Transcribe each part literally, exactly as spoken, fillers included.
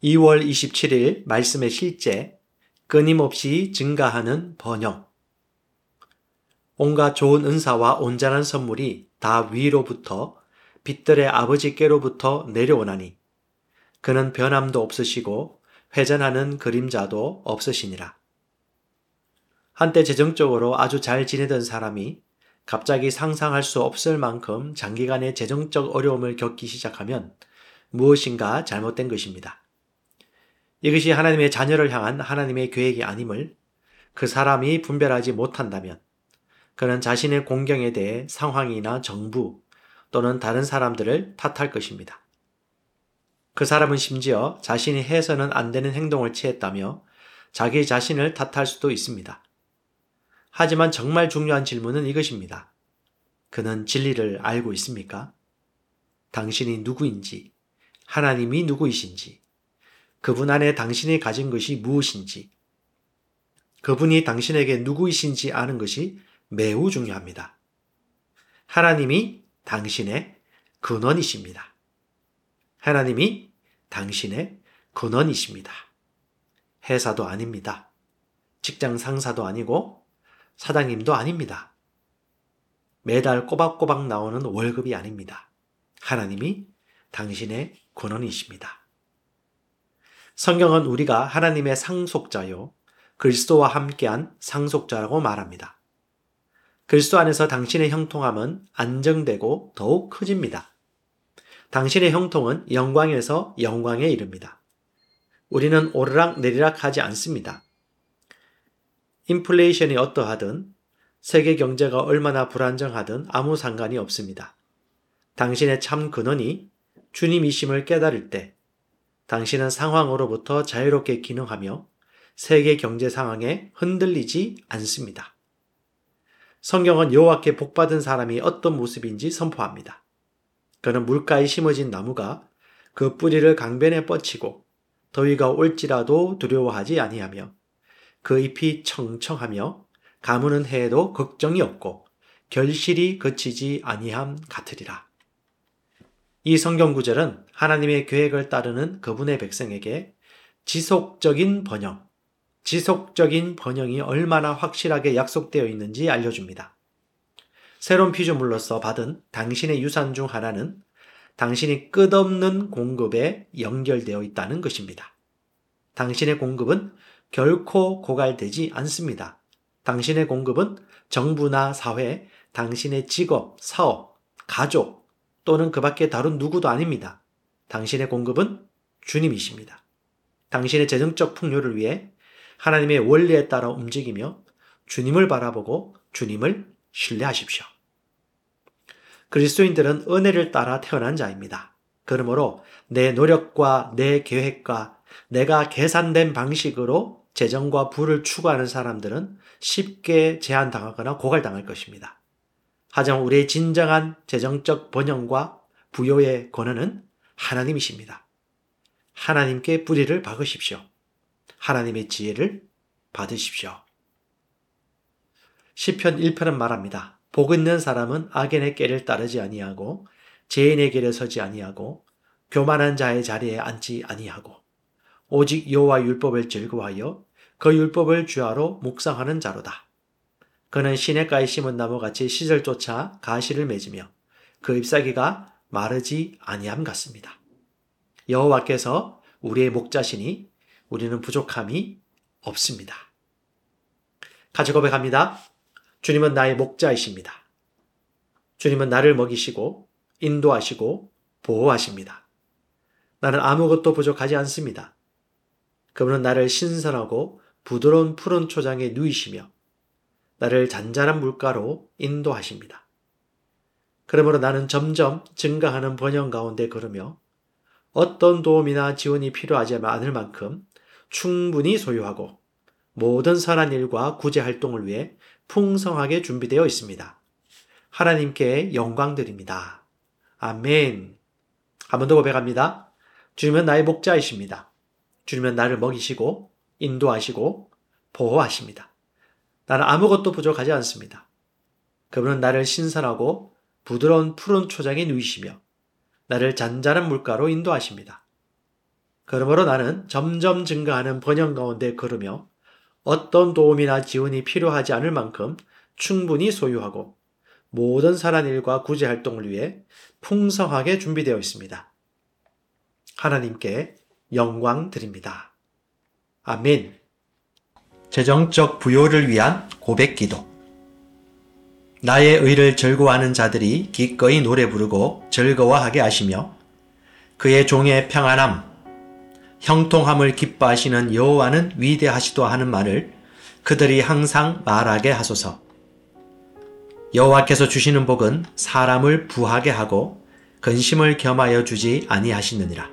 이월 이십칠일 말씀의 실제, 끊임없이 증가하는 번영. 온갖 좋은 은사와 온전한 선물이 다 위로부터 빛들의 아버지께로부터 내려오나니 그는 변함도 없으시고 회전하는 그림자도 없으시니라. 한때 재정적으로 아주 잘 지내던 사람이 갑자기 상상할 수 없을 만큼 장기간의 재정적 어려움을 겪기 시작하면 무엇인가 잘못된 것입니다. 이것이 하나님의 자녀를 향한 하나님의 계획이 아님을 그 사람이 분별하지 못한다면 그는 자신의 공경에 대해 상황이나 정부 또는 다른 사람들을 탓할 것입니다. 그 사람은 심지어 자신이 해서는 안 되는 행동을 취했다며 자기 자신을 탓할 수도 있습니다. 하지만 정말 중요한 질문은 이것입니다. 그는 진리를 알고 있습니까? 당신이 누구인지, 하나님이 누구이신지, 그분 안에 당신이 가진 것이 무엇인지, 그분이 당신에게 누구이신지 아는 것이 매우 중요합니다. 하나님이 당신의 근원이십니다. 하나님이 당신의 근원이십니다. 회사도 아닙니다. 직장 상사도 아니고 사장님도 아닙니다. 매달 꼬박꼬박 나오는 월급이 아닙니다. 하나님이 당신의 근원이십니다. 성경은 우리가 하나님의 상속자요, 그리스도와 함께한 상속자라고 말합니다. 그리스도 안에서 당신의 형통함은 안정되고 더욱 커집니다. 당신의 형통은 영광에서 영광에 이릅니다. 우리는 오르락 내리락 하지 않습니다. 인플레이션이 어떠하든 세계 경제가 얼마나 불안정하든 아무 상관이 없습니다. 당신의 참 근원이 주님이심을 깨달을 때 당신은 상황으로부터 자유롭게 기능하며 세계 경제 상황에 흔들리지 않습니다. 성경은 여호와께 복받은 사람이 어떤 모습인지 선포합니다. 그는 물가에 심어진 나무가 그 뿌리를 강변에 뻗치고 더위가 올지라도 두려워하지 아니하며 그 잎이 청청하며 가무는 해에도 걱정이 없고 결실이 그치지 아니함 같으리라. 이 성경 구절은 하나님의 계획을 따르는 그분의 백성에게 지속적인 번영, 지속적인 번영이 얼마나 확실하게 약속되어 있는지 알려줍니다. 새로운 피조물로서 받은 당신의 유산 중 하나는 당신이 끝없는 공급에 연결되어 있다는 것입니다. 당신의 공급은 결코 고갈되지 않습니다. 당신의 공급은 정부나 사회, 당신의 직업, 사업, 가족, 또는 그 밖에 다른 누구도 아닙니다. 당신의 공급은 주님이십니다. 당신의 재정적 풍요를 위해 하나님의 원리에 따라 움직이며 주님을 바라보고 주님을 신뢰하십시오. 그리스도인들은 은혜를 따라 태어난 자입니다. 그러므로 내 노력과 내 계획과 내가 계산된 방식으로 재정과 부를 추구하는 사람들은 쉽게 제한당하거나 고갈당할 것입니다. 하지만 우리의 진정한 재정적 번영과 부요의 권한은 하나님이십니다. 하나님께 뿌리를 박으십시오. 하나님의 지혜를 받으십시오. 시편 일 편은 말합니다. 복 있는 사람은 악인의 꾀를 따르지 아니하고 죄인의 길에 서지 아니하고 교만한 자의 자리에 앉지 아니하고 오직 여호와 율법을 즐거워하여 그 율법을 주야로 묵상하는 자로다. 그는 시냇가에 심은 나무같이 시절조차 가시를 맺으며 그 잎사귀가 마르지 아니함 같습니다. 여호와께서 우리의 목자시니 우리는 부족함이 없습니다. 같이 고백합니다. 주님은 나의 목자이십니다. 주님은 나를 먹이시고 인도하시고 보호하십니다. 나는 아무것도 부족하지 않습니다. 그분은 나를 신선하고 부드러운 푸른 초장에 누이시며 나를 잔잔한 물가로 인도하십니다. 그러므로 나는 점점 증가하는 번영 가운데 걸으며 어떤 도움이나 지원이 필요하지 않을 만큼 충분히 소유하고 모든 선한 일과 구제 활동을 위해 풍성하게 준비되어 있습니다. 하나님께 영광 드립니다. 아멘. 한 번 더 고백합니다. 주님은 나의 목자이십니다. 주님은 나를 먹이시고 인도하시고 보호하십니다. 나는 아무것도 부족하지 않습니다. 그분은 나를 신선하고 부드러운 푸른 초장에 누이시며 나를 잔잔한 물가로 인도하십니다. 그러므로 나는 점점 증가하는 번영 가운데 걸으며 어떤 도움이나 지원이 필요하지 않을 만큼 충분히 소유하고 모든 살아난 일과 구제 활동을 위해 풍성하게 준비되어 있습니다. 하나님께 영광 드립니다. 아멘. 재정적 부요를 위한 고백 기도. 나의 의를 즐거워하는 자들이 기꺼이 노래 부르고 즐거워하게 하시며 그의 종의 평안함, 형통함을 기뻐하시는 여호와는 위대하시도다 하는 말을 그들이 항상 말하게 하소서. 여호와께서 주시는 복은 사람을 부하게 하고 근심을 겸하여 주지 아니하시느니라.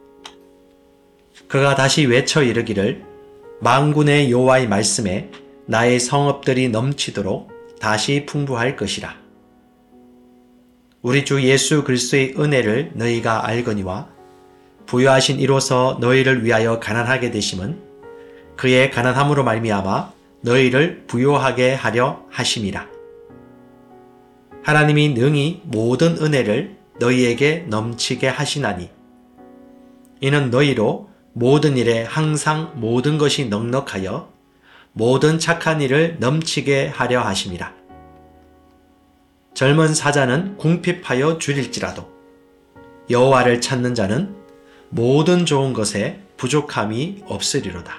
그가 다시 외쳐 이르기를 만군의 여호와의 말씀에 나의 성읍들이 넘치도록 다시 풍부할 것이라. 우리 주 예수 그리스도의 은혜를 너희가 알거니와 부요하신 이로써 너희를 위하여 가난하게 되심은 그의 가난함으로 말미암아 너희를 부요하게 하려 하심이라. 하나님이 능히 모든 은혜를 너희에게 넘치게 하시나니 이는 너희로 모든 일에 항상 모든 것이 넉넉하여 모든 착한 일을 넘치게 하려 하심이라. 젊은 사자는 궁핍하여 줄일지라도 여호와를 찾는 자는 모든 좋은 것에 부족함이 없으리로다.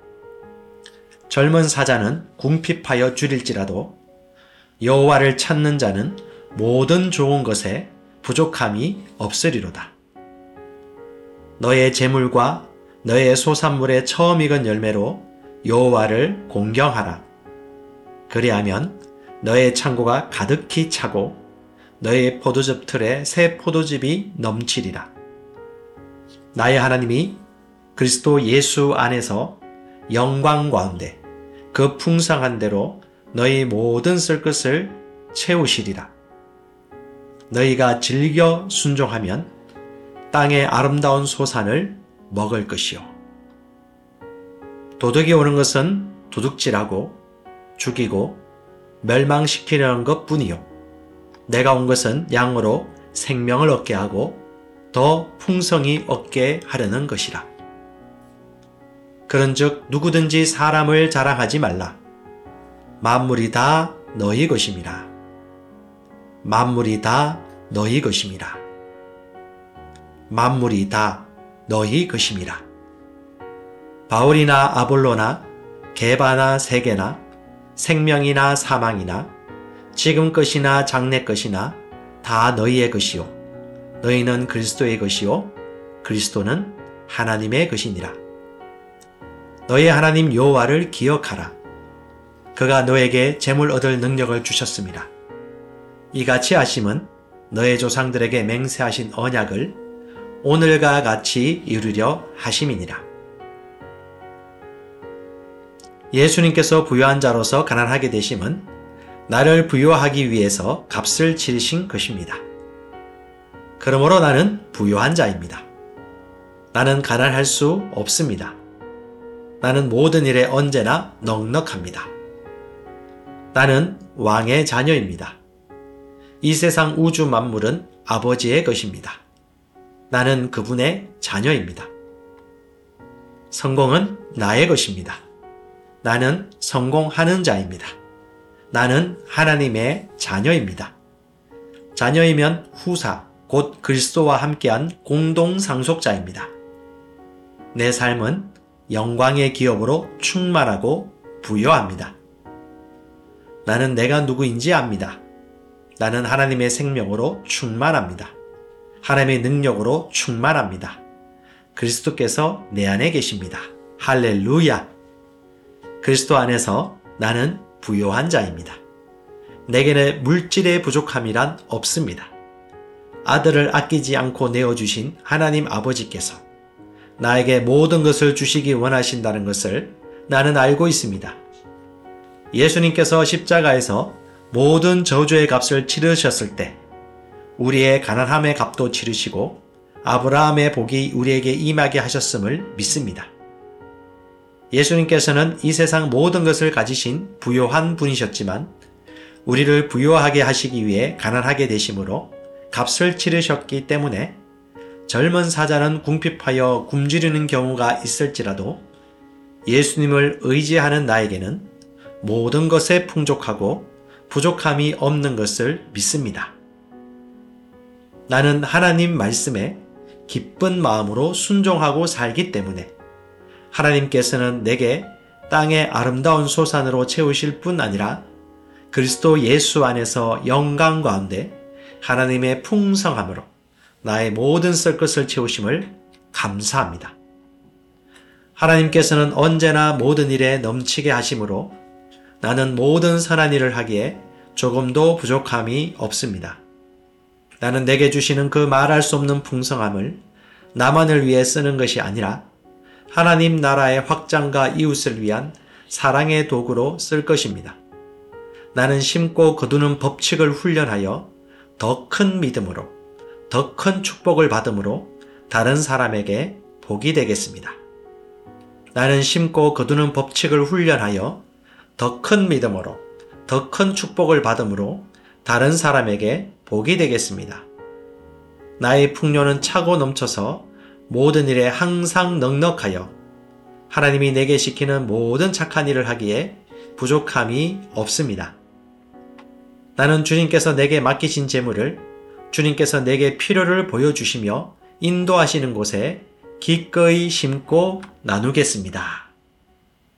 젊은 사자는 궁핍하여 줄일지라도 여호와를 찾는 자는 모든 좋은 것에 부족함이 없으리로다. 너의 재물과 너의 소산물의 처음 익은 열매로 여호와를 공경하라. 그리하면 너의 창고가 가득히 차고 너의 포도즙 틀에 새 포도즙이 넘치리라. 나의 하나님이 그리스도 예수 안에서 영광 가운데 그 풍성한 대로 너희 모든 쓸 것을 채우시리라. 너희가 즐겨 순종하면 땅의 아름다운 소산을 먹을 것이요. 도둑이 오는 것은 도둑질하고 죽이고 멸망시키려는 것뿐이요. 내가 온 것은 양으로 생명을 얻게 하고 더 풍성히 얻게 하려는 것이라. 그런즉 누구든지 사람을 자랑하지 말라. 만물이 다 너희 것임이라. 만물이 다 너희 것임이라. 만물이 다 너희 것임이라. 바울이나 아볼로나 게바나 세게나 생명이나 사망이나 지금 것이나 장래 것이나 다 너희의 것이요 너희는 그리스도의 것이요 그리스도는 하나님의 것이니라. 너희 하나님 여호와를 기억하라. 그가 너에게 재물 얻을 능력을 주셨습니다. 이같이 하심은 너의 조상들에게 맹세하신 언약을 오늘과 같이 이루려 하심이니라. 예수님께서 부유한 자로서 가난하게 되심은 나를 부유하기 위해서 값을 치르신 것입니다. 그러므로 나는 부유한 자입니다. 나는 가난할 수 없습니다. 나는 모든 일에 언제나 넉넉합니다. 나는 왕의 자녀입니다. 이 세상 우주 만물은 아버지의 것입니다. 나는 그분의 자녀입니다. 성공은 나의 것입니다. 나는 성공하는 자입니다. 나는 하나님의 자녀입니다. 자녀이면 후사, 곧 그리스도와 함께한 공동 상속자입니다. 내 삶은 영광의 기업으로 충만하고 부여합니다. 나는 내가 누구인지 압니다. 나는 하나님의 생명으로 충만합니다. 하나님의 능력으로 충만합니다. 그리스도께서 내 안에 계십니다. 할렐루야! 그리스도 안에서 나는 부요한 자입니다. 내게는 물질의 부족함이란 없습니다. 아들을 아끼지 않고 내어주신 하나님 아버지께서 나에게 모든 것을 주시기 원하신다는 것을 나는 알고 있습니다. 예수님께서 십자가에서 모든 저주의 값을 치르셨을 때 우리의 가난함의 값도 치르시고 아브라함의 복이 우리에게 임하게 하셨음을 믿습니다. 예수님께서는 이 세상 모든 것을 가지신 부요한 분이셨지만 우리를 부요하게 하시기 위해 가난하게 되심으로 값을 치르셨기 때문에 젊은 사자는 궁핍하여 굶주리는 경우가 있을지라도 예수님을 의지하는 나에게는 모든 것에 풍족하고 부족함이 없는 것을 믿습니다. 나는 하나님 말씀에 기쁜 마음으로 순종하고 살기 때문에 하나님께서는 내게 땅의 아름다운 소산으로 채우실 뿐 아니라 그리스도 예수 안에서 영광 가운데 하나님의 풍성함으로 나의 모든 쓸 것을 채우심을 감사합니다. 하나님께서는 언제나 모든 일에 넘치게 하심으로 나는 모든 선한 일을 하기에 조금도 부족함이 없습니다. 나는 내게 주시는 그 말할 수 없는 풍성함을 나만을 위해 쓰는 것이 아니라 하나님 나라의 확장과 이웃을 위한 사랑의 도구로 쓸 것입니다. 나는 심고 거두는 법칙을 훈련하여 더 큰 믿음으로, 더 큰 축복을 받음으로 다른 사람에게 복이 되겠습니다. 나는 심고 거두는 법칙을 훈련하여 더 큰 믿음으로, 더 큰 축복을 받음으로 다른 사람에게 복이 되겠습니다. 나의 풍요는 차고 넘쳐서 모든 일에 항상 넉넉하여 하나님이 내게 시키는 모든 착한 일을 하기에 부족함이 없습니다. 나는 주님께서 내게 맡기신 재물을 주님께서 내게 필요를 보여주시며 인도하시는 곳에 기꺼이 심고 나누겠습니다.